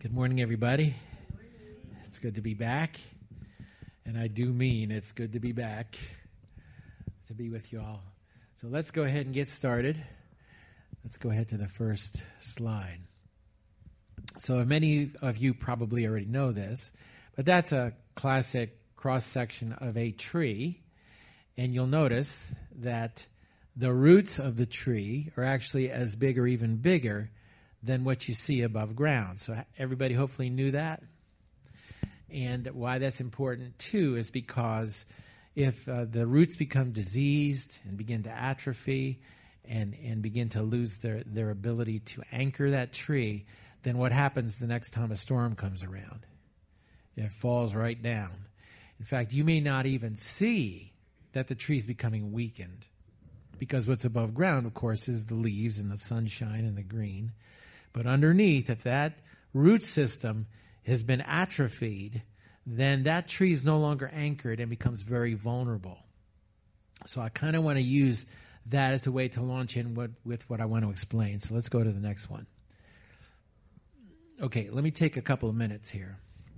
Good morning, everybody. It's good to be back. And I do mean it's good to be back, to be with you all. So let's go ahead and get started. Let's go ahead to the first slide. So many of you probably already know this, but that's a classic cross-section of a tree. And you'll notice that the roots of the tree are actually as big or even bigger than what you see above ground. So everybody hopefully knew that. And why that's important, too, is because if the roots become diseased and begin to atrophy and begin to lose their ability to anchor that tree, then what happens the next time a storm comes around? It falls right down. In fact, you may not even see that the tree is becoming weakened, because what's above ground, of course, is the leaves and the sunshine and the green. But underneath, if that root system has been atrophied, then that tree is no longer anchored and becomes very vulnerable. So I kind of want to use that as a way to launch in with what I want to explain. So let's go to the next one. Okay, let me take a couple of minutes here.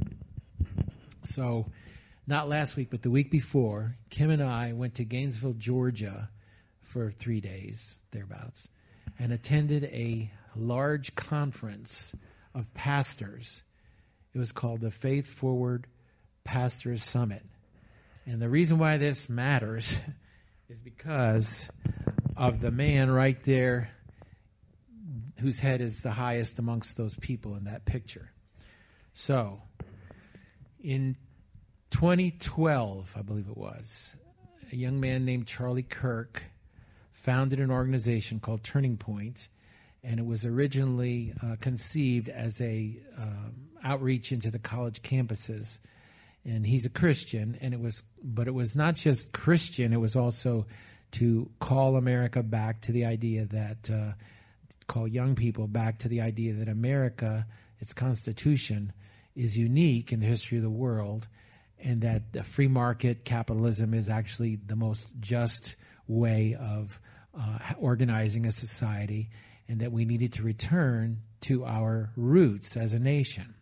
So not last week, but the week before, Kim and I went to Gainesville, Georgia for 3 days, thereabouts, and attended a large conference of pastors. It was called the Faith Forward Pastors Summit. And the reason why this matters is because of the man right there whose head is the highest amongst those people in that picture. So, in 2012, I believe it was, a young man named Charlie Kirk founded an organization called Turning Point, and it was originally conceived as a outreach into the college campuses. And he's a Christian, but it was not just Christian, it was also to call America back to the idea that, call young people back to the idea that America, its Constitution, is unique in the history of the world, and that the free market capitalism is actually the most just way of organizing a society, and that we needed to return to our roots as a nation.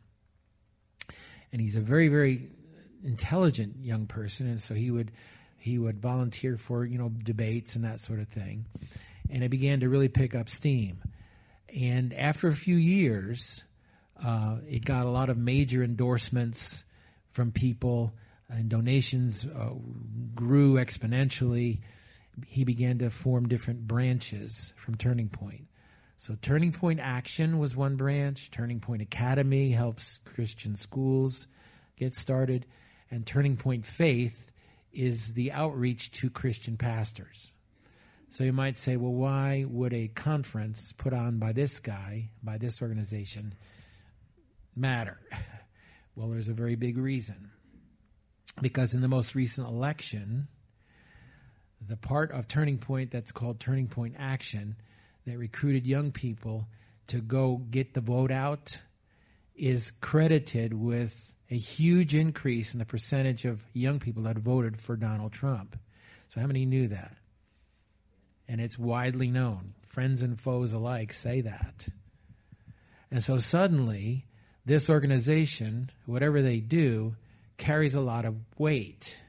And he's a very, very intelligent young person, and so he would volunteer for debates and that sort of thing. And it began to really pick up steam. And after a few years, it got a lot of major endorsements from people, and donations grew exponentially. He began to form different branches from Turning Point. So Turning Point Action was one branch. Turning Point Academy helps Christian schools get started. And Turning Point Faith is the outreach to Christian pastors. So you might say, well, why would a conference put on by this guy, by this organization, matter? Well, there's a very big reason. Because in the most recent election, the part of Turning Point that's called Turning Point Action that recruited young people to go get the vote out is credited with a huge increase in the percentage of young people that voted for Donald Trump. So how many knew that? And it's widely known. Friends and foes alike say that. And so suddenly, this organization, whatever they do, carries a lot of weight.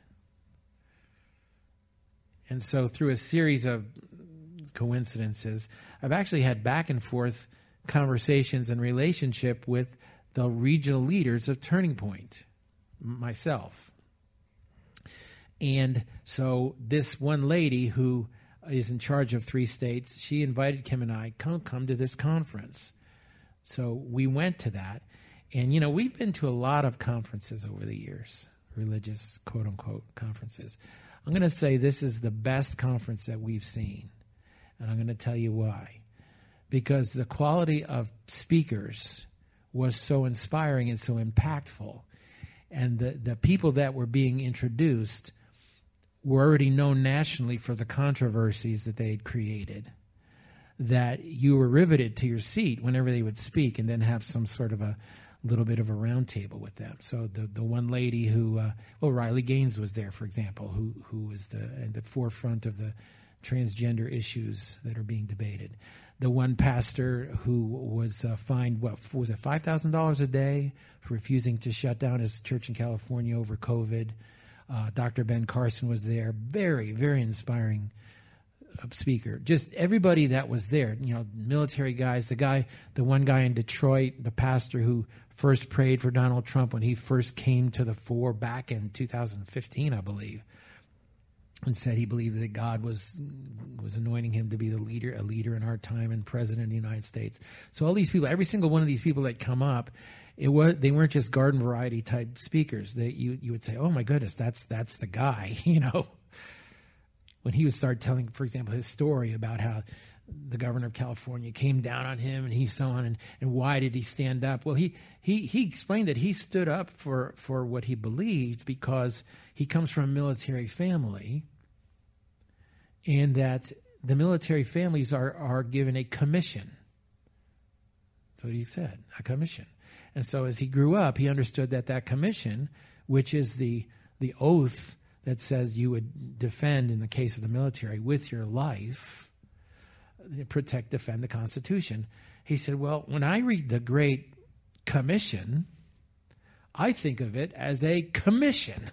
And so through a series of coincidences, I've actually had back and forth conversations and relationship with the regional leaders of Turning Point, myself. And so this one lady who is in charge of 3 states, she invited Kim and I, come to this conference. So we went to that. And, we've been to a lot of conferences over the years, religious, quote-unquote, conferences. I'm going to say this is the best conference that we've seen. And I'm going to tell you why. Because the quality of speakers was so inspiring and so impactful. And the people that were being introduced were already known nationally for the controversies that they had created, that you were riveted to your seat whenever they would speak, and then have some sort of a little bit of a round table with them. So the one lady who, Riley Gaines was there, for example, who was at the forefront of the transgender issues that are being debated. The one pastor who was fined, what was it, $5,000 a day for refusing to shut down his church in California over COVID. Dr. Ben Carson was there. Very, very inspiring speaker. Just everybody that was there, military guys, the one guy in Detroit, the pastor who first prayed for Donald Trump when he first came to the fore back in 2015, I believe, and said he believed that God was anointing him to be a leader in our time and president of the United States. So all these people, every single one of these people that come up, they weren't just garden variety type speakers. You would say, oh my goodness, that's the guy, When he would start telling, for example, his story about how the governor of California came down on him and he so on, and why did he stand up? Well, he explained that he stood up for what he believed because he comes from a military family, and that the military families are given a commission. That's what he said, a commission. And so as he grew up, he understood that commission, which is the oath that says you would defend, in the case of the military, with your life, protect, defend the Constitution. He said, well, when I read the Great Commission, I think of it as a commission.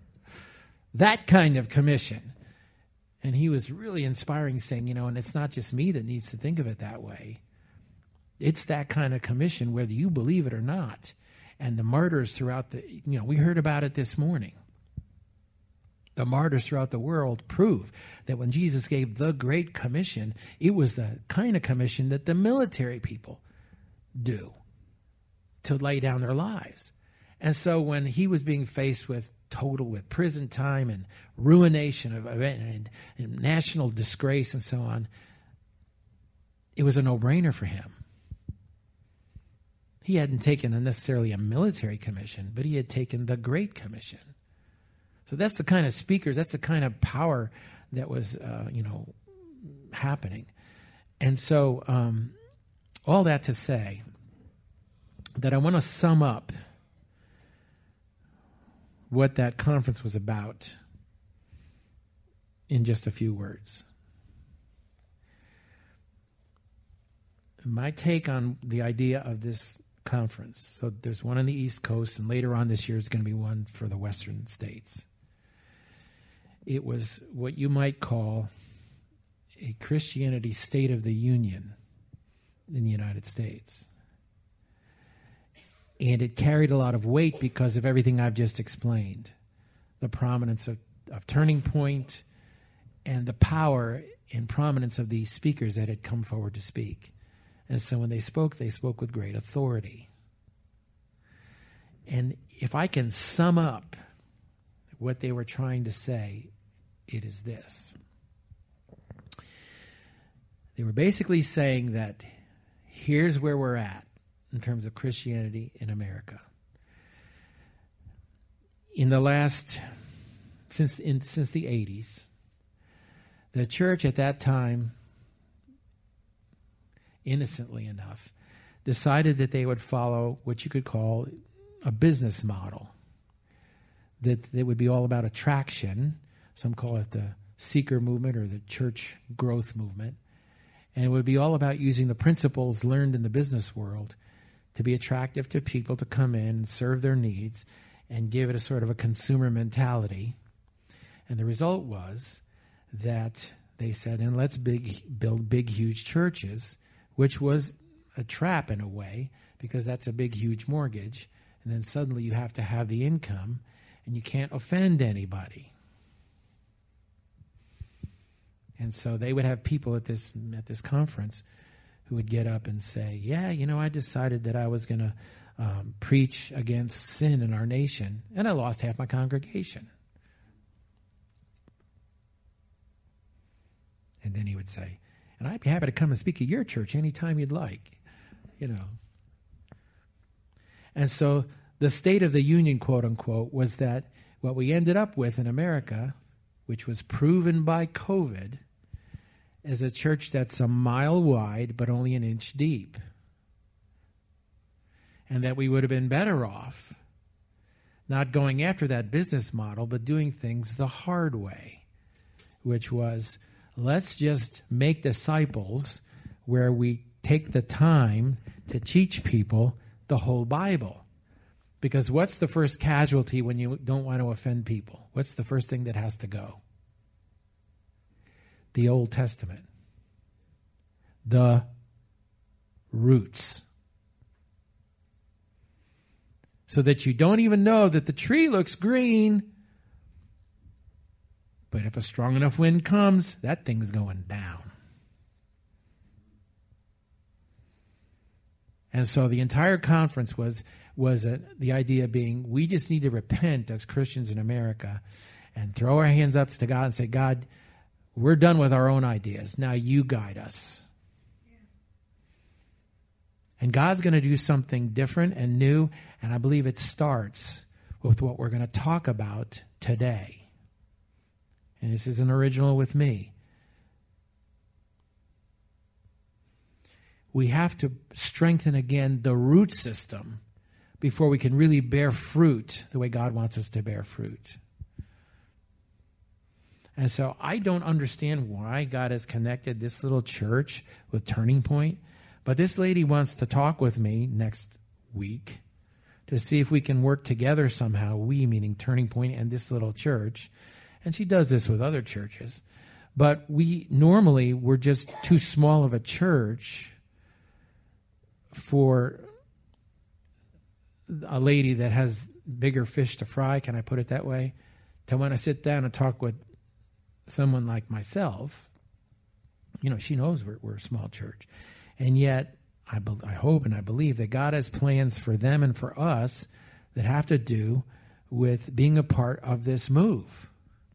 That kind of commission. And he was really inspiring, saying, and it's not just me that needs to think of it that way. It's that kind of commission, whether you believe it or not. And the martyrs throughout we heard about it this morning. The martyrs throughout the world prove that when Jesus gave the Great Commission, it was the kind of commission that the military people do to lay down their lives. And so when he was being faced with prison time and ruination and national disgrace and so on, it was a no-brainer for him. He hadn't taken necessarily a military commission, but he had taken the Great Commission. So that's the kind of speakers, that's the kind of power that was, happening. And so all that to say that I want to sum up what that conference was about in just a few words. My take on the idea of this conference. So there's one on the East Coast, and later on this year is going to be one for the Western states. It was what you might call a Christianity State of the Union in the United States. And it carried a lot of weight because of everything I've just explained. The prominence of Turning Point and the power and prominence of these speakers that had come forward to speak. And so when they spoke with great authority. And if I can sum up what they were trying to say, it is this. They were basically saying that here's where we're at in terms of Christianity in America. In the last, since the 80s, the church at that time, innocently enough, decided that they would follow what you could call a business model. That it would be all about attraction. Some call it the seeker movement or the church growth movement. And it would be all about using the principles learned in the business world to be attractive to people to come in and serve their needs and give it a sort of a consumer mentality. And the result was that they said, and let's build big, huge churches, which was a trap in a way, because that's a big, huge mortgage. And then suddenly you have to have the income, and you can't offend anybody. And so they would have people at this conference who would get up and say, yeah, I decided that I was going to preach against sin in our nation, and I lost half my congregation. And then he would say, and I'd be happy to come and speak at your church anytime you'd like, And so the State of the Union, quote unquote, was that what we ended up with in America, which was proven by COVID, is a church that's a mile wide but only an inch deep. And that we would have been better off not going after that business model, but doing things the hard way, which was let's just make disciples where we take the time to teach people the whole Bible. Because what's the first casualty when you don't want to offend people? What's the first thing that has to go? The Old Testament. The roots. So that you don't even know that the tree looks green, but if a strong enough wind comes, that thing's going down. And so the entire conference was the idea being, we just need to repent as Christians in America and throw our hands up to God and say, God, we're done with our own ideas. Now you guide us. And God's going to do something different and new, and I believe it starts with what we're going to talk about today. And this isn't original with me. We have to strengthen again the root system before we can really bear fruit the way God wants us to bear fruit. And so I don't understand why God has connected this little church with Turning Point, but this lady wants to talk with me next week to see if we can work together somehow, we meaning Turning Point and this little church. And she does this with other churches. But we're just too small of a church for a lady that has bigger fish to fry, can I put it that way? To when I sit down and talk with someone like myself, she knows we're a small church. And yet, I hope and I believe that God has plans for them and for us that have to do with being a part of this move.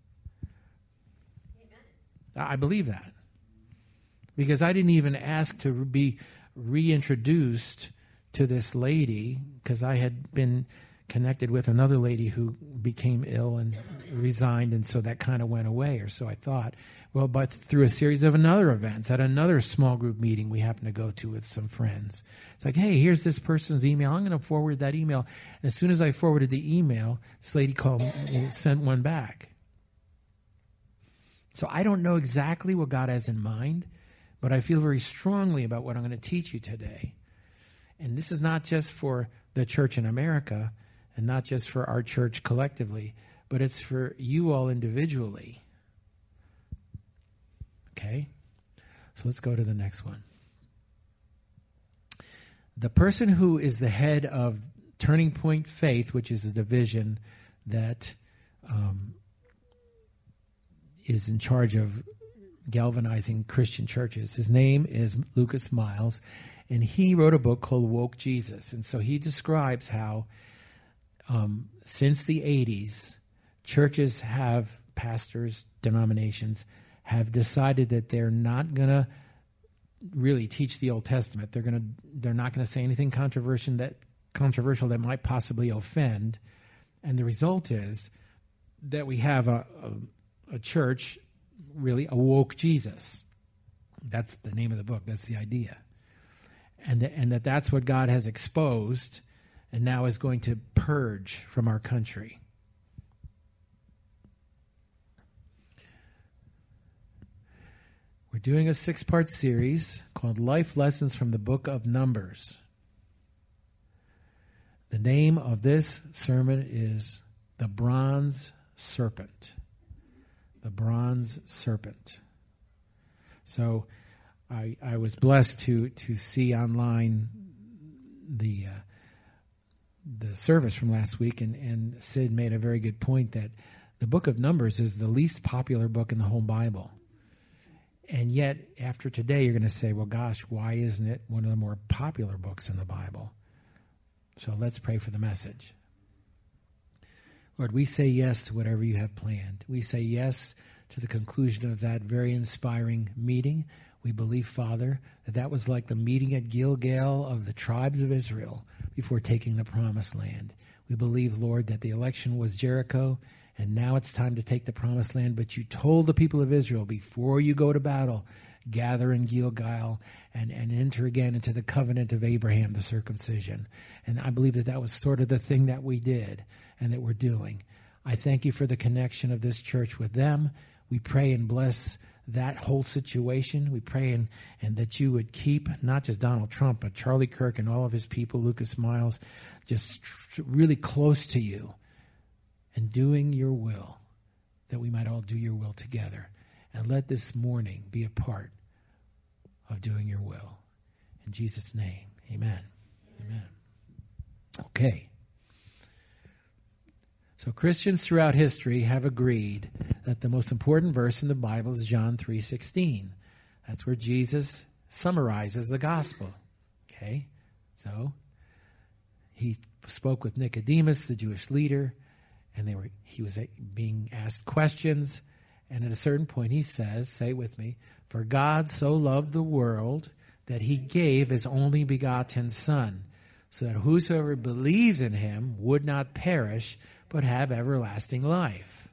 Amen. I believe that. Because I didn't even ask to be reintroduced to this lady, because I had been connected with another lady who became ill and resigned, and so that kind of went away, or so I thought. Well, but through a series of another events, at another small group meeting we happened to go to with some friends, it's like, hey, here's this person's email. I'm going to forward that email. And as soon as I forwarded the email, this lady called and sent one back. So I don't know exactly what God has in mind, but I feel very strongly about what I'm going to teach you today. And this is not just for the church in America and not just for our church collectively, but it's for you all individually. Okay? So let's go to the next one. The person who is the head of Turning Point Faith, which is a division that is in charge of galvanizing Christian churches. His name is Lucas Miles, and he wrote a book called Woke Jesus. And so he describes how since the 80s, churches have, pastors, denominations, have decided that they're not going to really teach the Old Testament. They're not going to say anything controversial that might possibly offend. And the result is that we have a church, really a woke Jesus. That's the name of the book. That's the idea. And that's what God has exposed and now is going to purge from our country. We're doing a 6-part series called Life Lessons from the Book of Numbers. The name of this sermon is The Bronze Serpent. The Bronze Serpent. So I was blessed to see online the service from last week, and Sid made a very good point that the book of Numbers is the least popular book in the whole Bible. And yet, after today, you're going to say, well, gosh, why isn't it one of the more popular books in the Bible? So let's pray for the message. Lord, we say yes to whatever you have planned. We say yes to the conclusion of that very inspiring meeting. We believe, Father, that was like the meeting at Gilgal of the tribes of Israel before taking the promised land. We believe, Lord, that the election was Jericho, and now it's time to take the promised land. But you told the people of Israel, before you go to battle, gather in Gilgal and enter again into the covenant of Abraham, the circumcision. And I believe that was sort of the thing that we did and that we're doing. I thank you for the connection of this church with them. We pray and bless that whole situation. We pray and that you would keep not just Donald Trump, but Charlie Kirk and all of his people, Lucas Miles, just really close to you and doing your will, that we might all do your will together. And let this morning be a part of doing your will. In Jesus' name, amen. Amen. Okay. So Christians throughout history have agreed that the most important verse in the Bible is John 3:16. That's where Jesus summarizes the gospel. Okay? So he spoke with Nicodemus, the Jewish leader, and he was being asked questions, and at a certain point he says, say it with me, "For God so loved the world that he gave his only begotten Son, so that whosoever believes in him would not perish, but have everlasting life."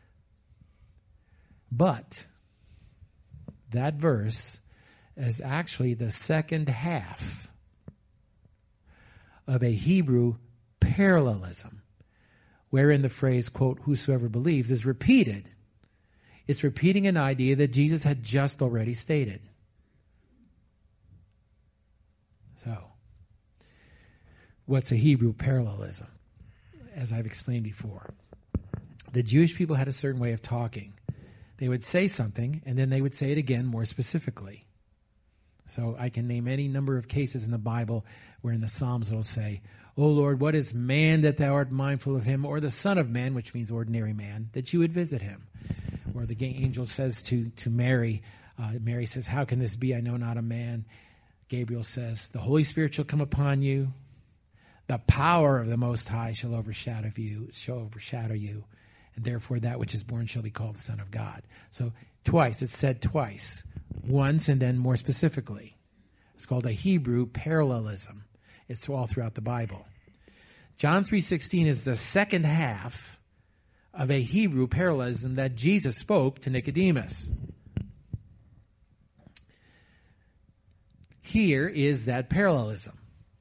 But that verse is actually the second half of a Hebrew parallelism, wherein the phrase, quote, "whosoever believes," is repeated. It's repeating an idea that Jesus had just already stated. So, what's a Hebrew parallelism? As I've explained before, the Jewish people had a certain way of talking. They would say something, and then they would say it again more specifically. So I can name any number of cases in the Bible where in the Psalms it'll say, "O Lord, what is man that thou art mindful of him, or the son of man," which means ordinary man, "that you would visit him." Or the angel says to Mary, Mary says, "How can this be? I know not a man." Gabriel says, "The Holy Spirit shall come upon you. The power of the Most High shall overshadow you, and therefore that which is born shall be called the Son of God." So twice, it's said twice. Once and then more specifically. It's called a Hebrew parallelism. It's all throughout the Bible. John 3:16 is the second half of a Hebrew parallelism that Jesus spoke to Nicodemus. Here is that parallelism.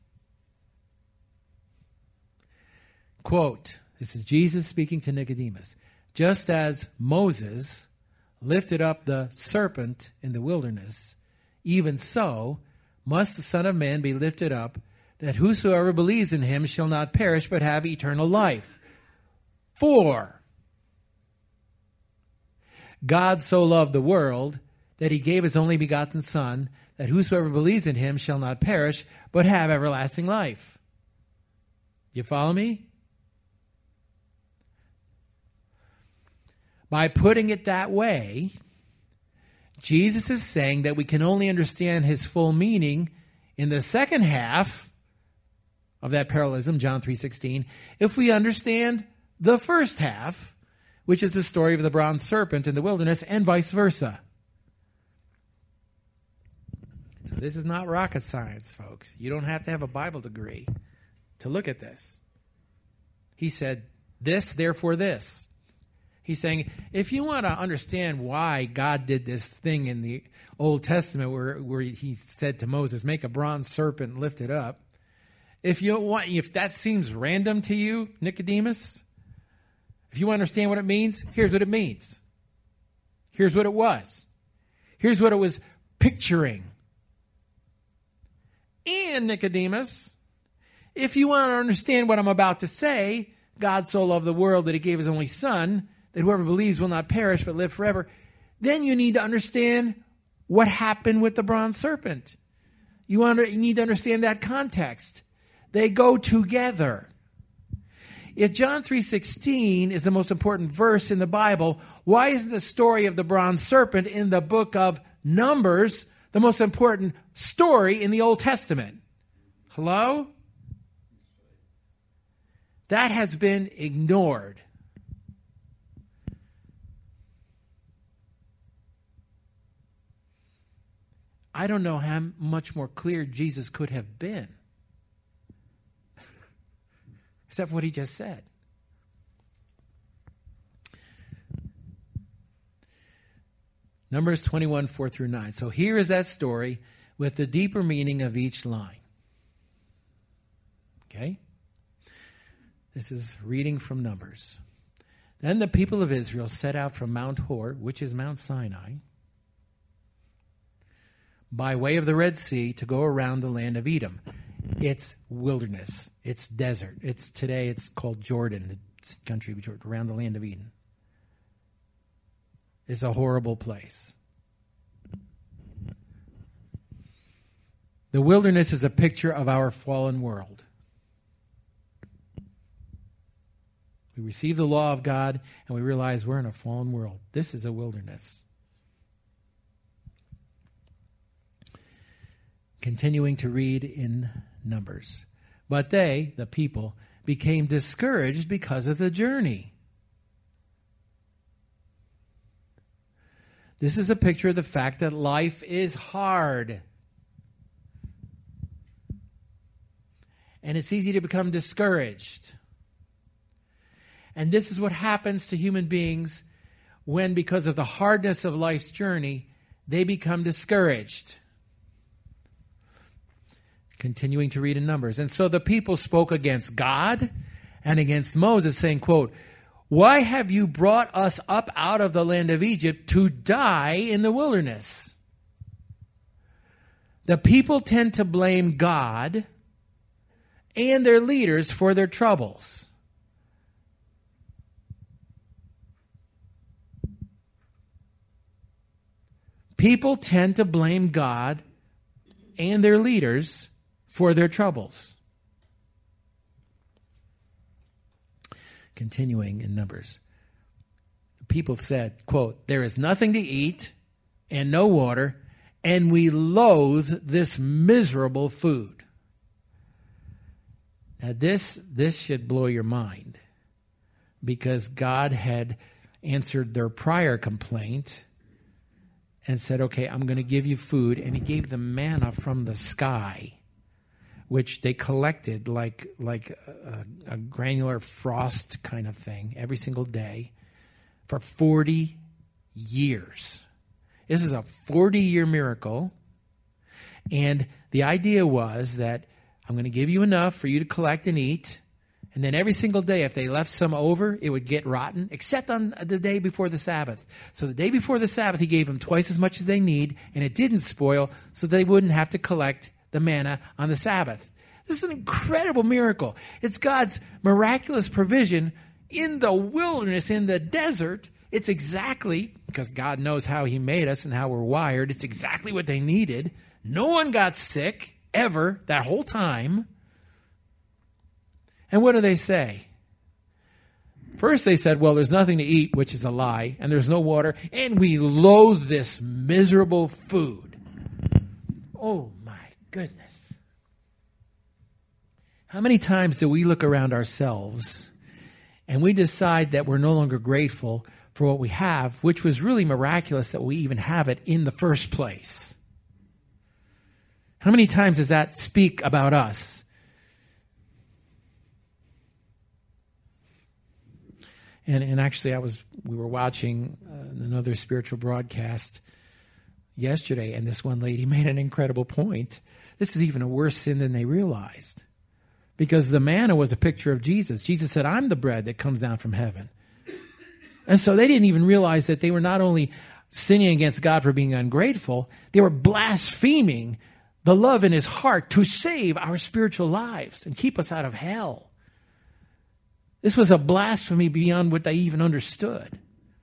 Quote, this is Jesus speaking to Nicodemus. "Just as Moses lifted up the serpent in the wilderness, even so must the Son of Man be lifted up, that whosoever believes in him shall not perish but have eternal life. For God so loved the world that he gave his only begotten Son, that whosoever believes in him shall not perish but have everlasting life." You follow me? By putting it that way, Jesus is saying that we can only understand his full meaning in the second half of that parallelism, John 3:16, if we understand the first half, which is the story of the bronze serpent in the wilderness, and vice versa. So this is not rocket science, folks. You don't have to have a Bible degree to look at this. He said, "This, therefore this." He's saying, if you want to understand why God did this thing in the Old Testament where he said to Moses, "Make a bronze serpent and lift it up," if that seems random to you, Nicodemus, if you understand what it means, here's what it means. Here's what it was. Here's what it was picturing. And Nicodemus, if you want to understand what I'm about to say, God so loved the world that he gave his only Son, that whoever believes will not perish but live forever, then you need to understand what happened with the bronze serpent. You need to understand that context. They go together. If John 3:16 is the most important verse in the Bible, why isn't the story of the bronze serpent in the book of Numbers the most important story in the Old Testament? Hello? That has been ignored. I don't know how much more clear Jesus could have been, except what he just said. Numbers 21, 4 through 9. So here is that story with the deeper meaning of each line. Okay? This is reading from Numbers. Then the people of Israel set out from Mount Hor, which is Mount Sinai, by way of the Red Sea to go around the land of Edom. It's wilderness. It's desert. Today it's called Jordan, the country around the land of Eden. It's a horrible place. The wilderness is a picture of our fallen world. We receive the law of God and we realize we're in a fallen world. This is a wilderness. Continuing to read in Numbers. But they, the people, became discouraged because of the journey. This is a picture of the fact that life is hard. And it's easy to become discouraged. And this is what happens to human beings when, because of the hardness of life's journey, they become discouraged. Continuing to read in Numbers. And so the people spoke against God and against Moses, saying, quote, "Why have you brought us up out of the land of Egypt to die in the wilderness?" The people tend to blame God and their leaders for their troubles. People tend to blame God and their leaders for their troubles. Continuing in Numbers. The people said, quote, "There is nothing to eat and no water, and we loathe this miserable food." Now this should blow your mind, because God had answered their prior complaint and said, okay, I'm going to give you food. And he gave them manna from the sky, which they collected like a granular frost kind of thing every single day for 40 years. This is a 40-year miracle. And the idea was that I'm going to give you enough for you to collect and eat. And then every single day, if they left some over, it would get rotten, except on the day before the Sabbath. So the day before the Sabbath, he gave them twice as much as they need, and it didn't spoil, so they wouldn't have to collect the manna on the Sabbath. This is an incredible miracle. It's God's miraculous provision in the wilderness, in the desert. It's exactly, because God knows how he made us and how we're wired, it's exactly what they needed. No one got sick ever that whole time. And what do they say? First they said, well, there's nothing to eat, which is a lie, and there's no water, and we loathe this miserable food. Oh my goodness. How many times do we look around ourselves and we decide that we're no longer grateful for what we have, which was really miraculous that we even have it in the first place? How many times does that speak about us? And actually, we were watching another spiritual broadcast yesterday, and this one lady made an incredible point. This is even a worse sin than they realized, because the manna was a picture of Jesus. Jesus said, "I'm the bread that comes down from heaven." And so they didn't even realize that they were not only sinning against God for being ungrateful, they were blaspheming the love in his heart to save our spiritual lives and keep us out of hell. This was a blasphemy beyond what they even understood.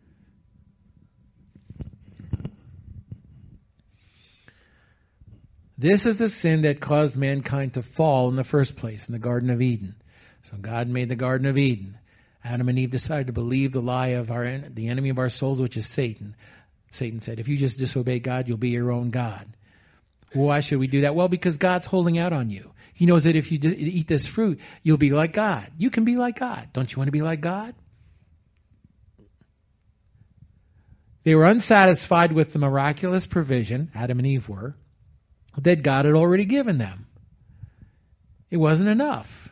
This is the sin that caused mankind to fall in the first place in the Garden of Eden. So God made the Garden of Eden. Adam and Eve decided to believe the lie of the enemy of our souls, which is Satan. Satan said, if you just disobey God, you'll be your own God. Why should we do that? Well, because God's holding out on you. He knows that if you eat this fruit, you'll be like God. You can be like God. Don't you want to be like God? They were unsatisfied with the miraculous provision, Adam and Eve were, that God had already given them. It wasn't enough.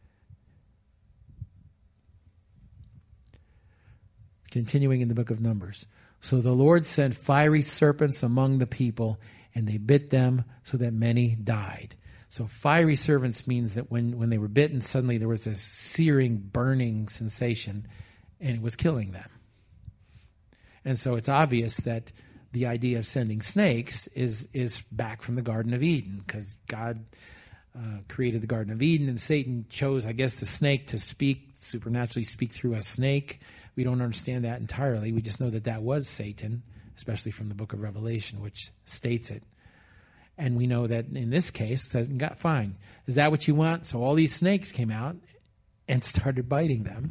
Continuing in the book of Numbers. So the Lord sent fiery serpents among the people, and they bit them so that many died. So fiery serpents means that when they were bitten, suddenly there was a searing, burning sensation, and it was killing them. And so it's obvious that the idea of sending snakes is back from the Garden of Eden, because God created the Garden of Eden, and Satan chose, I guess, the snake to supernaturally speak through a snake. We don't understand that entirely. We just know that that was Satan, especially from the book of Revelation, which states it. And we know that in this case, it says, fine, is that what you want? So all these snakes came out and started biting them.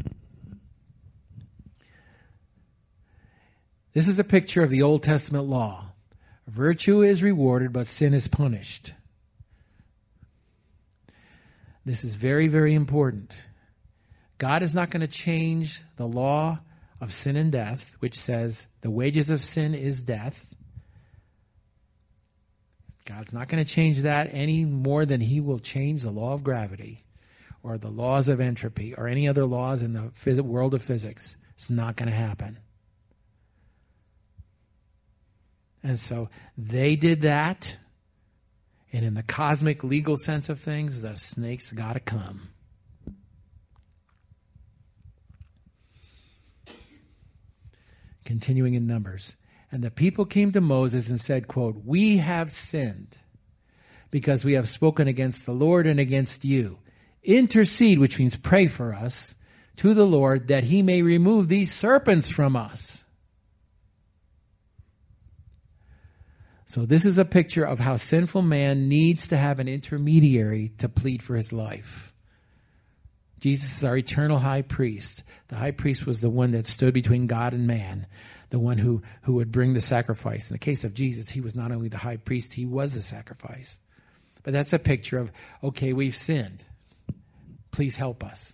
This is a picture of the Old Testament law. Virtue is rewarded, but sin is punished. This is very, very important. God is not going to change the law of sin and death, which says the wages of sin is death. God's not going to change that any more than he will change the law of gravity or the laws of entropy or any other laws in the world of physics. It's not going to happen. And so they did that. And in the cosmic legal sense of things, the snake's got to come. Continuing in Numbers. And the people came to Moses and said, quote, "We have sinned because we have spoken against the Lord and against you. Intercede," which means pray for us, "to the Lord that he may remove these serpents from us." So this is a picture of how sinful man needs to have an intermediary to plead for his life. Jesus is our eternal high priest. The high priest was the one that stood between God and man, the one who would bring the sacrifice. In the case of Jesus, he was not only the high priest, he was the sacrifice. But that's a picture of, okay, we've sinned. Please help us.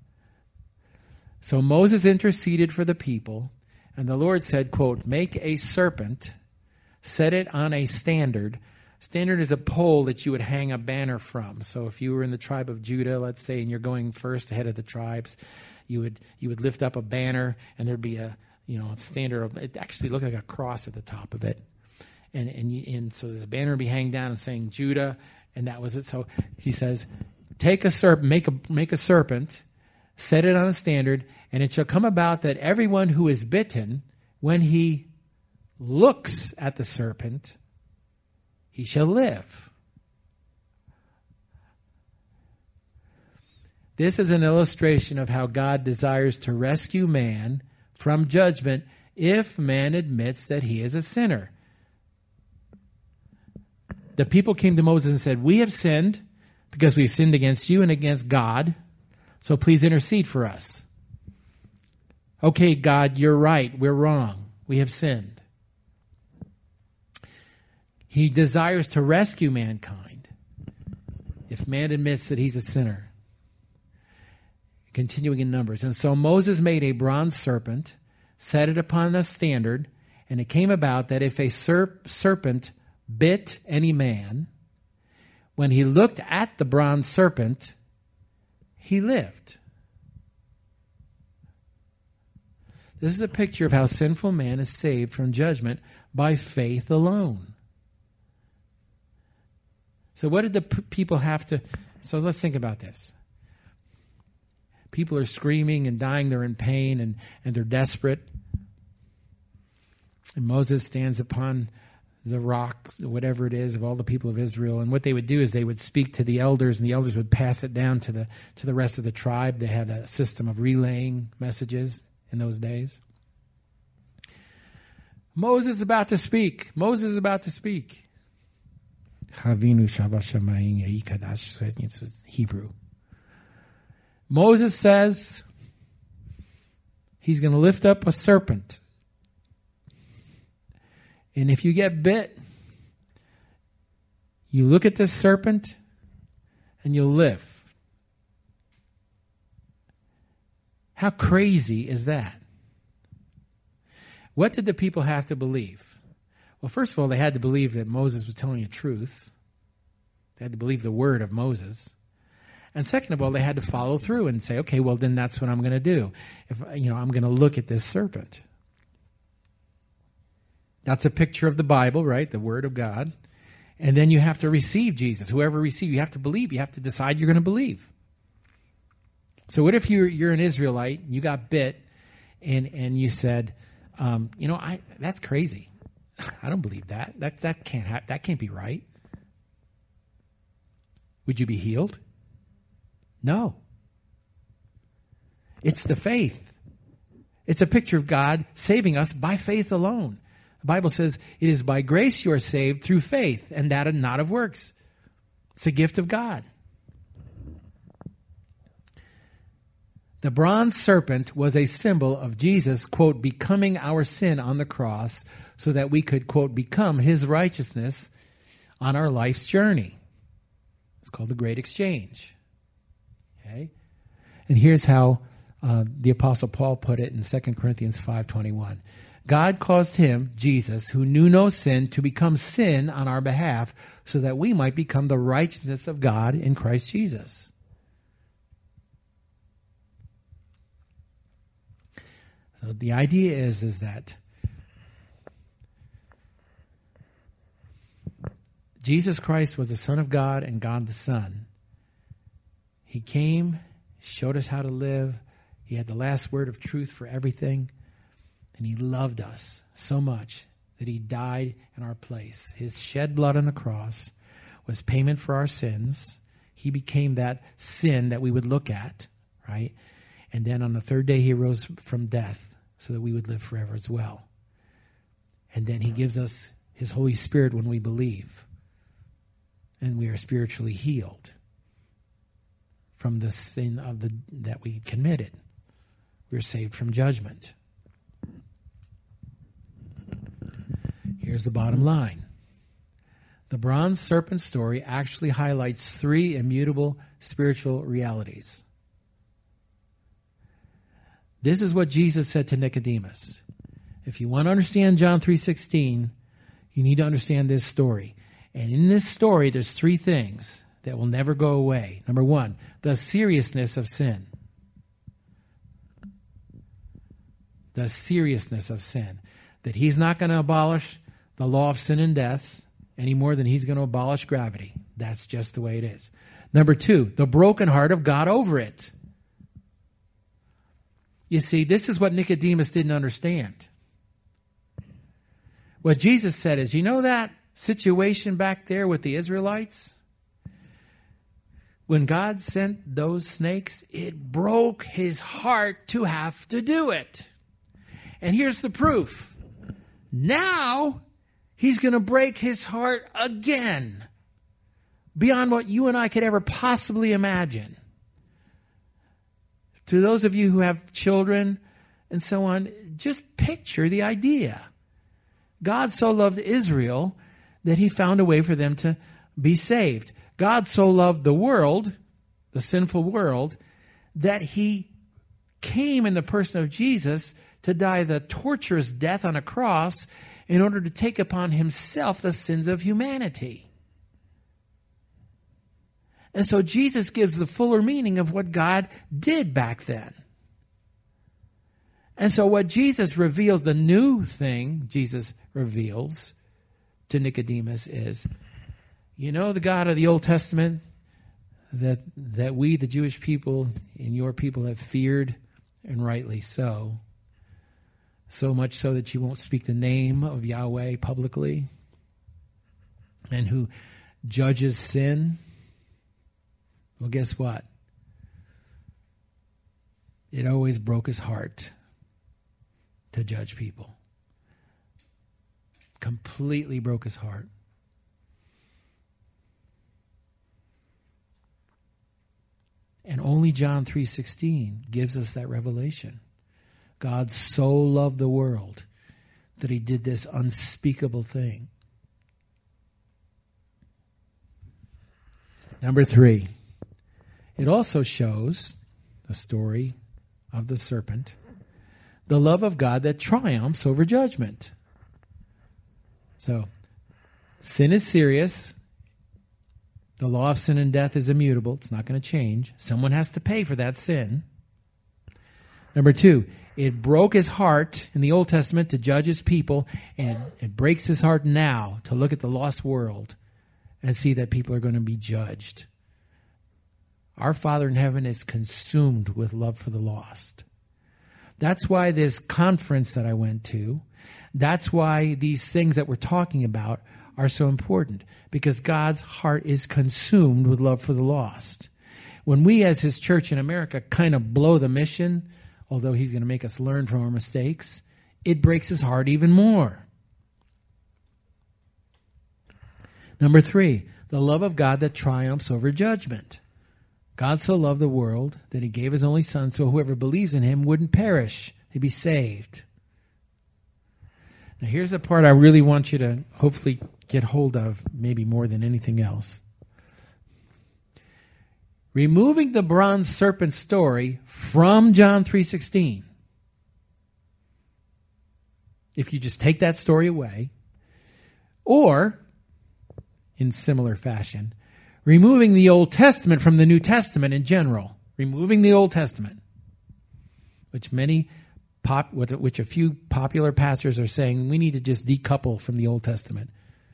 So Moses interceded for the people, and the Lord said, quote, "Make a serpent, set it on a standard." Standard is a pole that you would hang a banner from. So if you were in the tribe of Judah, let's say, and you're going first ahead of the tribes, you would lift up a banner, and there'd be a standard. It actually looked like a cross at the top of it, and so this banner would be hanging down and saying Judah, and that was it. So he says, "Take a serpent, make a serpent, set it on a standard, and it shall come about that everyone who is bitten, when he looks at the serpent, he shall live." This is an illustration of how God desires to rescue man from judgment if man admits that he is a sinner. The people came to Moses and said, "We have sinned because we've sinned against you and against God, so please intercede for us." Okay, God, you're right. We're wrong. We have sinned. He desires to rescue mankind if man admits that he's a sinner. Continuing in Numbers. And so Moses made a bronze serpent, set it upon a standard, and it came about that if a serpent bit any man, when he looked at the bronze serpent, he lived. This is a picture of how sinful man is saved from judgment by faith alone. So what did the people have to... So let's think about this. People are screaming and dying. They're in pain and they're desperate. And Moses stands upon the rock, whatever it is, of all the people of Israel. And what they would do is they would speak to the elders, and the elders would pass it down to the rest of the tribe. They had a system of relaying messages in those days. Moses is about to speak. Moses is about to speak. Hebrew. Moses says he's going to lift up a serpent. And if you get bit, you look at this serpent and you'll live. How crazy is that? What did the people have to believe? Well, first of all, they had to believe that Moses was telling the truth. They had to believe the word of Moses. And second of all, they had to follow through and say, okay, well, then that's what I'm going to do. I'm going to look at this serpent. That's a picture of the Bible, right? The word of God. And then you have to receive Jesus. Whoever receives, you have to believe. You have to decide you're going to believe. So what if you're an Israelite, you got bit, and you said, that's crazy. I don't believe that. That can't be right. Would you be healed? No. It's the faith. It's a picture of God saving us by faith alone. The Bible says it is by grace you are saved through faith, and that not of works. It's a gift of God. The bronze serpent was a symbol of Jesus, quote, becoming our sin on the cross so that we could, quote, become his righteousness on our life's journey. It's called the Great Exchange. Okay? And here's how the Apostle Paul put it in 2 Corinthians 5:21. God caused him, Jesus, who knew no sin, to become sin on our behalf so that we might become the righteousness of God in Christ Jesus. So the idea is that Jesus Christ was the Son of God and God the Son. He came, showed us how to live. He had the last word of truth for everything. And he loved us so much that he died in our place. His shed blood on the cross was payment for our sins. He became that sin that we would look at, right? And then on the third day he rose from death so that we would live forever as well. And then he gives us his Holy Spirit when we believe. And we are spiritually healed from the sin that we committed. We're saved from judgment. Here's the bottom line. The bronze serpent story actually highlights three immutable spiritual realities. This is what Jesus said to Nicodemus. If you want to understand John 3:16, you need to understand this story. And in this story, there's three things that will never go away. Number one, the seriousness of sin. The seriousness of sin. That he's not going to abolish the law of sin and death any more than he's going to abolish gravity. That's just the way it is. Number two, the broken heart of God over it. You see, this is what Nicodemus didn't understand. What Jesus said is, you know that situation back there with the Israelites? When God sent those snakes, it broke his heart to have to do it. And here's the proof. Now, he's going to break his heart again, beyond what you and I could ever possibly imagine. To those of you who have children and so on, just picture the idea. God so loved Israel that he found a way for them to be saved. God so loved the world, the sinful world, that he came in the person of Jesus to die the torturous death on a cross in order to take upon himself the sins of humanity. And so Jesus gives the fuller meaning of what God did back then. And so what Jesus reveals, the new thing Jesus reveals to Nicodemus is, you know the God of the Old Testament that we, the Jewish people, and your people have feared, and rightly so. So much so that you won't speak the name of Yahweh publicly, and who judges sin. Well, guess what? It always broke his heart to judge people. Completely broke his heart. And only John 3:16 gives us that revelation. God so loved the world that he did this unspeakable thing. Number 3. It also shows the story of the serpent, the love of God that triumphs over judgment. So, sin is serious. The law of sin and death is immutable. It's not going to change. Someone has to pay for that sin. Number 2, it broke his heart in the Old Testament to judge his people, and it breaks his heart now to look at the lost world and see that people are going to be judged. Our Father in heaven is consumed with love for the lost. That's why this conference that I went to That's why these things that we're talking about are so important, because God's heart is consumed with love for the lost. When we as his church in America kind of blow the mission, although he's going to make us learn from our mistakes, it breaks his heart even more. Number 3, the love of God that triumphs over judgment. God so loved the world that he gave his only son so whoever believes in him wouldn't perish, they'd be saved. Now here's the part I really want you to hopefully get hold of, maybe more than anything else. Removing the bronze serpent story from John 3:16. If you just take that story away, or in similar fashion, removing the Old Testament from the New Testament in general, removing the Old Testament, which a few popular pastors are saying we need to just decouple from the Old Testament.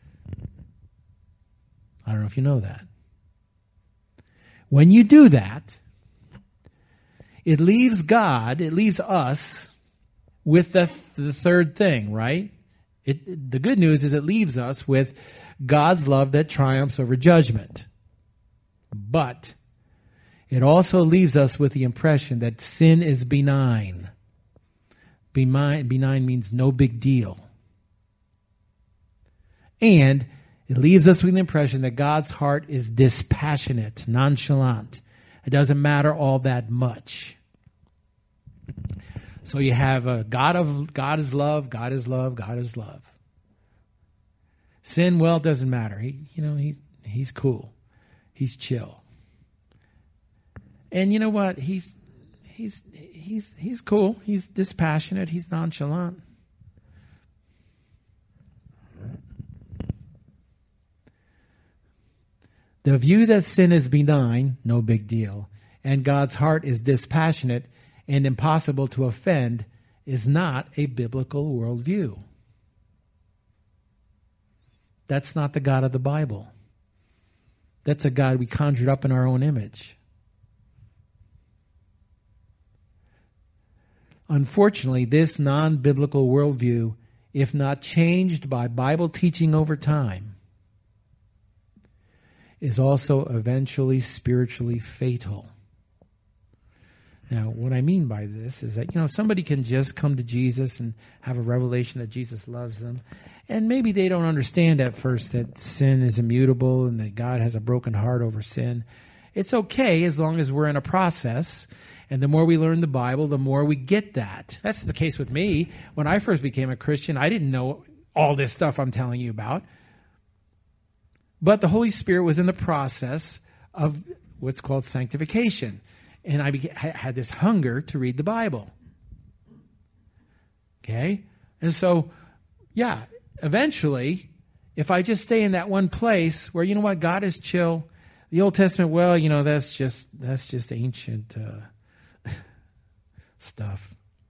I don't know if you know that. When you do that, it leaves us with the third thing, right? The good news is it leaves us with God's love that triumphs over judgment. But it also leaves us with the impression that sin is benign. Benign means no big deal. And it leaves us with the impression that God's heart is dispassionate, nonchalant. It doesn't matter all that much. So you have a God is love, God is love, God is love. Sin, well, it doesn't matter. He's cool. He's chill. And you know what? He's cool. He's dispassionate. He's nonchalant. The view that sin is benign, no big deal, and God's heart is dispassionate and impossible to offend is not a biblical worldview. That's not the God of the Bible. That's a God we conjured up in our own image. Unfortunately, this non-biblical worldview, if not changed by Bible teaching over time, is also eventually spiritually fatal. Now, what I mean by this is that, somebody can just come to Jesus and have a revelation that Jesus loves them, and maybe they don't understand at first that sin is immutable and that God has a broken heart over sin. It's okay as long as we're in a process, and the more we learn the Bible, the more we get that. That's the case with me. When I first became a Christian, I didn't know all this stuff I'm telling you about. But the Holy Spirit was in the process of what's called sanctification. And I had this hunger to read the Bible. Okay? And so, eventually, if I just stay in that one place where, God is chill, the Old Testament, well, that's just ancient stuff.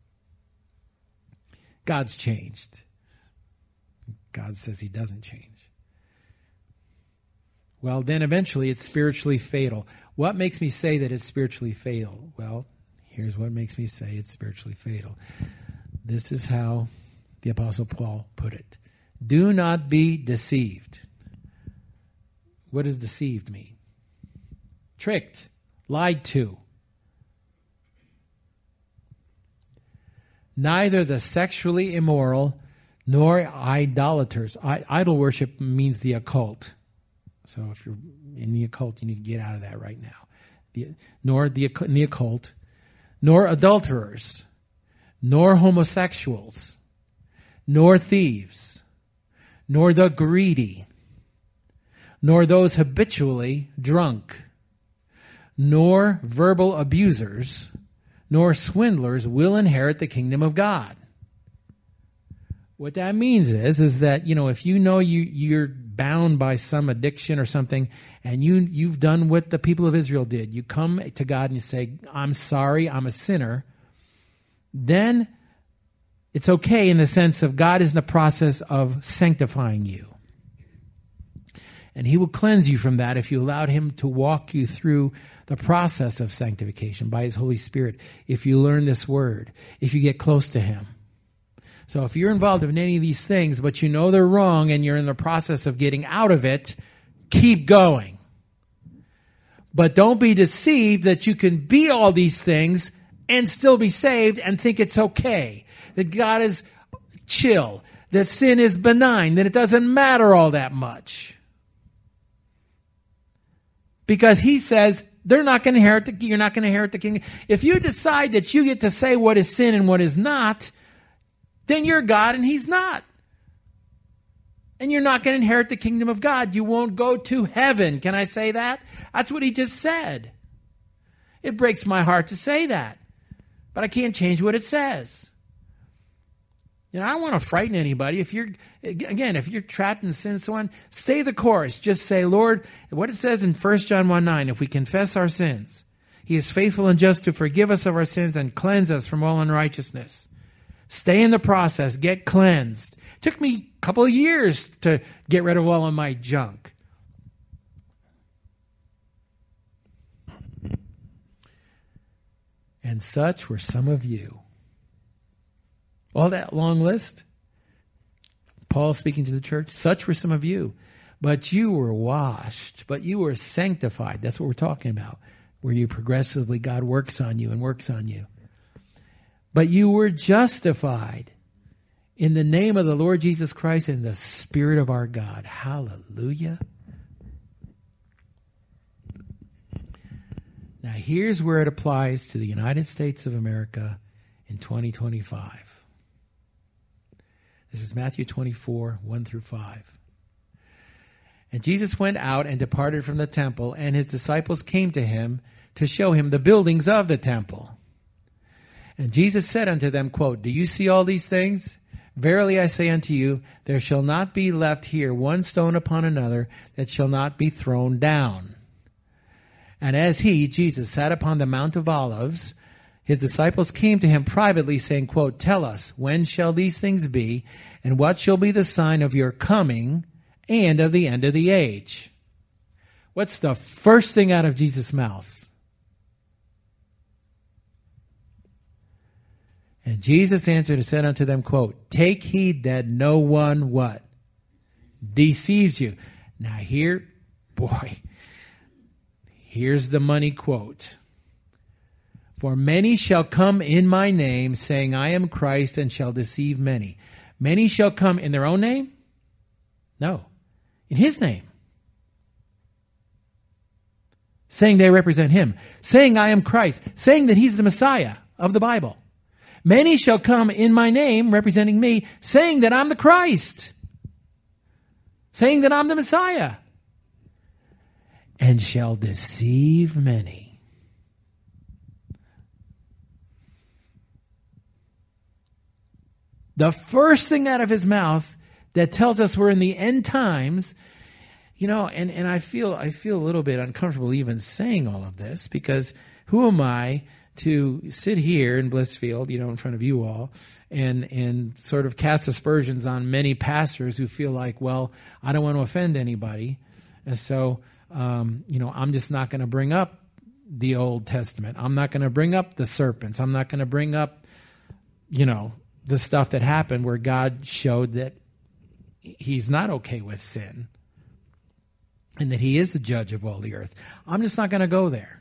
God's changed. God says he doesn't change. Well, then eventually it's spiritually fatal. What makes me say that it's spiritually fatal? Well, here's what makes me say it's spiritually fatal. This is how the Apostle Paul put it. Do not be deceived. What does deceived mean? Tricked, lied to. Neither the sexually immoral nor idolaters. Idol worship means the occult. So if you're in the occult, you need to get out of that right now. Nor the occult, nor adulterers, nor homosexuals, nor thieves, nor the greedy, nor those habitually drunk, nor verbal abusers, nor swindlers will inherit the kingdom of God. What that means is that, if you're bound by some addiction or something, and you've done what the people of Israel did, you come to God and you say, I'm sorry, I'm a sinner, then it's okay in the sense of God is in the process of sanctifying you. And he will cleanse you from that if you allowed him to walk you through the process of sanctification by his Holy Spirit, if you learn this word, if you get close to him. So if you're involved in any of these things, but you know they're wrong and you're in the process of getting out of it, keep going. But don't be deceived that you can be all these things and still be saved and think it's okay. That God is chill. That sin is benign. That it doesn't matter all that much. Because he says you're not going to inherit the kingdom. If you decide that you get to say what is sin and what is not, then you're God and he's not. And you're not going to inherit the kingdom of God. You won't go to heaven. Can I say that? That's what he just said. It breaks my heart to say that. But I can't change what it says. You know, I don't want to frighten anybody. If you're trapped in sin and so on, stay the course. Just say, Lord, what it says in 1 John 1:9, if we confess our sins, he is faithful and just to forgive us of our sins and cleanse us from all unrighteousness. Stay in the process. Get cleansed. It took me a couple of years to get rid of all of my junk. And such were some of you. All that long list, Paul speaking to the church, such were some of you. But you were washed, but you were sanctified. That's what we're talking about, where you progressively, God works on you and works on you. But you were justified in the name of the Lord Jesus Christ and the Spirit of our God. Hallelujah. Now here's where it applies to the United States of America in 2025. This is Matthew 24, 1 through 5. And Jesus went out and departed from the temple, and his disciples came to him to show him the buildings of the temple. And Jesus said unto them, quote, do you see all these things? Verily I say unto you, there shall not be left here one stone upon another that shall not be thrown down. And as he, Jesus, sat upon the Mount of Olives, his disciples came to him privately, saying, quote, tell us, when shall these things be, and what shall be the sign of your coming and of the end of the age? What's the first thing out of Jesus' mouth? And Jesus answered and said unto them, quote, take heed that no one, what? Deceives you. Now here, boy, here's the money quote. For many shall come in my name, saying, I am Christ, and shall deceive many. Many shall come in their own name? No. In his name. Saying they represent him. Saying I am Christ. Saying that he's the Messiah of the Bible. Many shall come in my name, representing me, saying that I'm the Christ. Saying that I'm the Messiah. And shall deceive many. The first thing out of his mouth that tells us we're in the end times, you know, and I feel a little bit uncomfortable even saying all of this, because who am I to sit here in Blissfield, you know, in front of you all, and sort of cast aspersions on many pastors who feel like, well, I don't want to offend anybody, and so, you know, I'm just not going to bring up the Old Testament. I'm not going to bring up the serpents. I'm not going to bring up, you know, the stuff that happened where God showed that he's not okay with sin and that he is the judge of all the earth. I'm just not going to go there.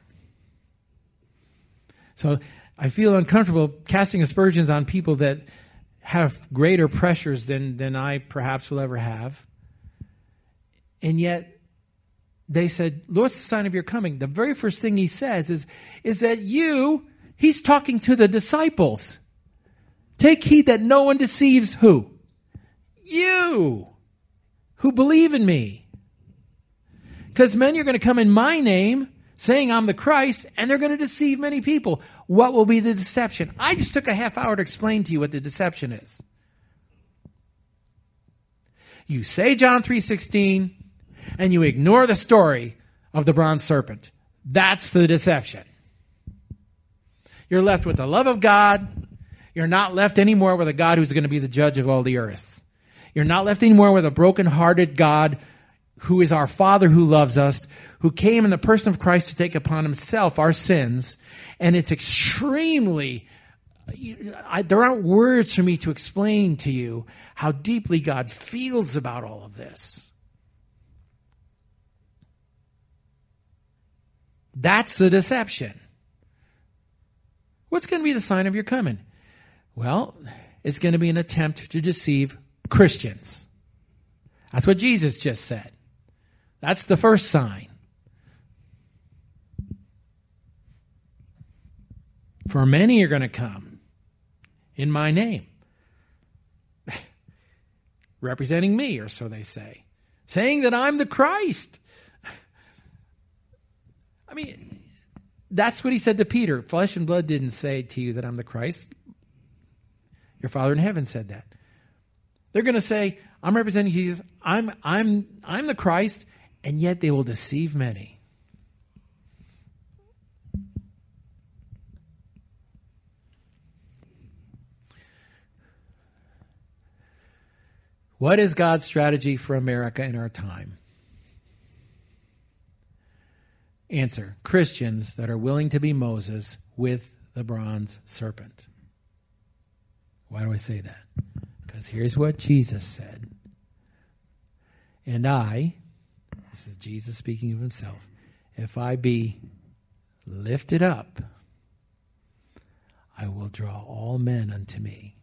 So I feel uncomfortable casting aspersions on people that have greater pressures than I perhaps will ever have. And yet they said, what's the sign of your coming? The very first thing he says is that he's talking to the disciples. Take heed that no one deceives who? You, who believe in me. Because many are going to come in my name, saying I'm the Christ, and they're going to deceive many people. What will be the deception? I just took a half hour to explain to you what the deception is. You say John 3:16, and you ignore the story of the bronze serpent. That's the deception. You're left with the love of God. You're not left anymore with a God who's going to be the judge of all the earth. You're not left anymore with a broken-hearted God who is our Father who loves us, who came in the person of Christ to take upon himself our sins. And it's extremely There aren't words for me to explain to you how deeply God feels about all of this. That's the deception. What's going to be the sign of your coming? Well, it's going to be an attempt to deceive Christians. That's what Jesus just said. That's the first sign. For many are going to come in my name, representing me, or so they say, saying that I'm the Christ. I mean, that's what he said to Peter. Flesh and blood didn't say to you that I'm the Christ. Your Father in heaven said that. They're going to say, I'm representing Jesus. I'm the Christ, and yet they will deceive many. What is God's strategy for America in our time? Answer: Christians that are willing to be Moses with the bronze serpent. Why do I say that? Because here's what Jesus said. And I, this is Jesus speaking of himself, if I be lifted up, I will draw all men unto me.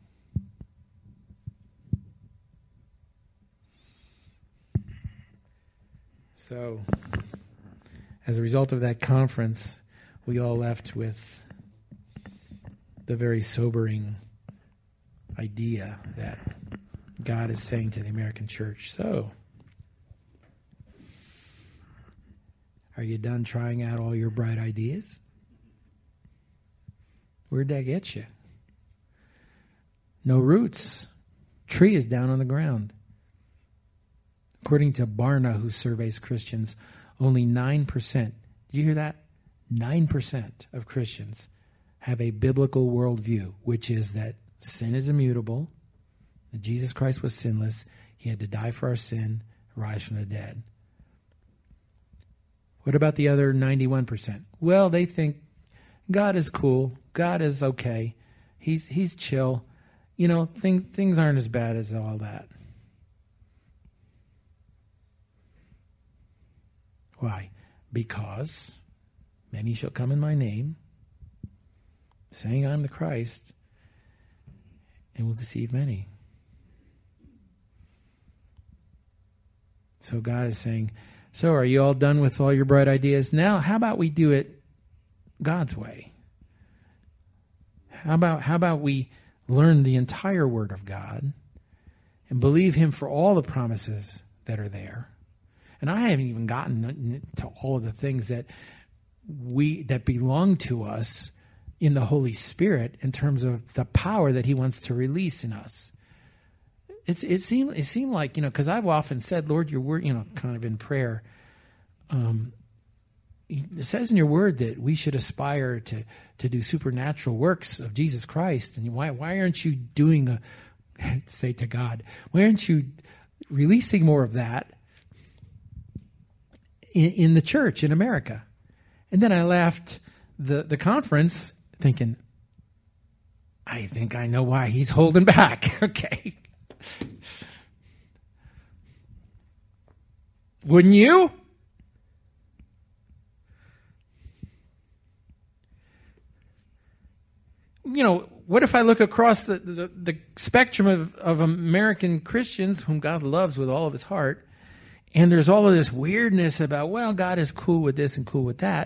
So, as a result of that conference, we all left with the very sobering idea that God is saying to the American church, so, are you done trying out all your bright ideas? Where'd that get you? No roots. Tree is down on the ground. According to Barna, who surveys Christians, only 9%, did you hear that? 9% of Christians have a biblical worldview, which is that sin is immutable, that Jesus Christ was sinless, he had to die for our sin, rise from the dead. What about the other 91%? Well, they think God is cool, God is okay, he's chill, you know, things aren't as bad as all that. Why? Because many shall come in my name, saying I'm the Christ, and will deceive many. So God is saying, so are you all done with all your bright ideas? Now, how about we do it God's way? How about we learn the entire Word of God and believe Him for all the promises that are there? And I haven't even gotten to all of the things that belong to us in the Holy Spirit in terms of the power that He wants to release in us. It seemed like, you know, because I've often said, Lord, your word, you know, kind of in prayer, it says in your word that we should aspire to do supernatural works of Jesus Christ. And why aren't you doing say to God, why aren't you releasing more of that in the church in America? And then I left the conference thinking, I think I know why he's holding back. Okay. Wouldn't you? You know, what if I look across the spectrum of American Christians whom God loves with all of his heart, and there's all of this weirdness about, well, God is cool with this and cool with that.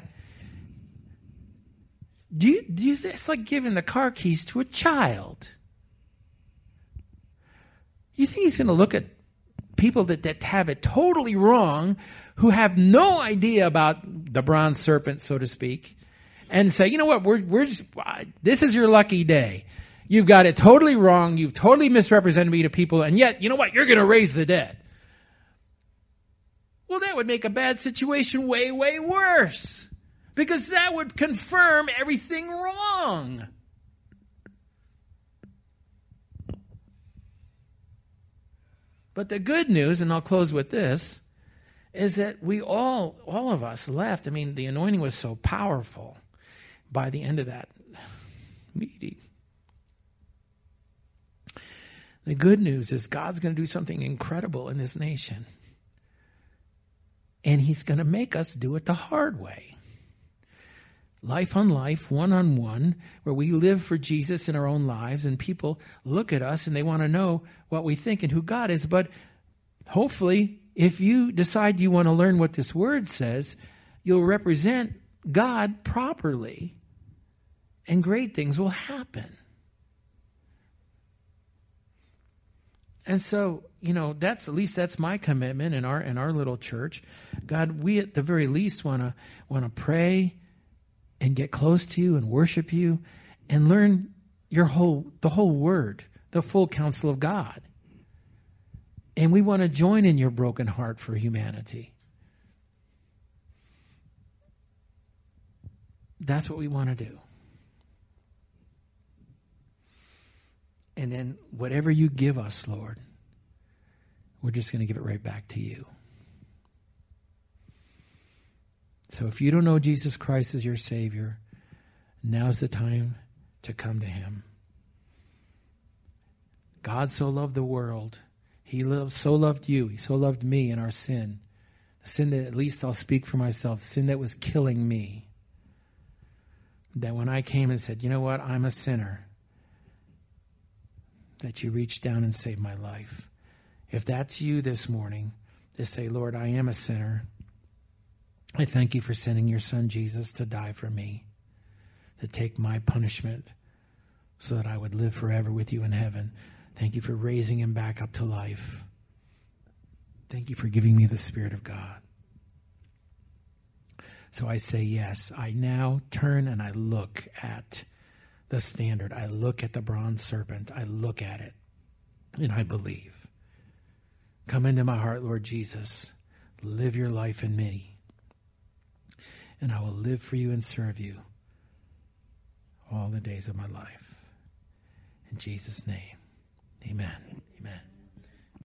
Do you it's like giving the car keys to a child. You think he's going to look at people that have it totally wrong, who have no idea about the bronze serpent, so to speak, and say, you know what, we're just, this is your lucky day. You've got it totally wrong. You've totally misrepresented me to people, and yet, you know what, you're going to raise the dead. Well, that would make a bad situation way, way worse, because that would confirm everything wrong. But the good news, and I'll close with this, is that we all of us left. I mean, the anointing was so powerful by the end of that meeting. The good news is God's going to do something incredible in this nation. And he's going to make us do it the hard way. Life on life, one-on-one, where we live for Jesus in our own lives, and people look at us and they want to know what we think and who God is. But hopefully, if you decide you want to learn what this word says, you'll represent God properly, and great things will happen. And so, that's my commitment in our little church. God, we at the very least want to pray and get close to you and worship you and learn the whole word, the full counsel of God. And we want to join in your broken heart for humanity. That's what we want to do. And then whatever you give us, Lord, we're just going to give it right back to you. So if you don't know Jesus Christ as your Savior, now's the time to come to him. God so loved the world. He so loved you. He so loved me in our sin. The sin that, at least I'll speak for myself, sin that was killing me. That when I came and said, you know what, I'm a sinner, that you reached down and saved my life. If that's you this morning, just say, Lord, I am a sinner. I thank you for sending your son Jesus to die for me, to take my punishment so that I would live forever with you in heaven. Thank you for raising him back up to life. Thank you for giving me the Spirit of God. So I say yes. I now turn and I look at the standard. I look at the bronze serpent. I look at it and I believe. Come into my heart, Lord Jesus. Live your life in me. And I will live for you and serve you all the days of my life. In Jesus' name, amen.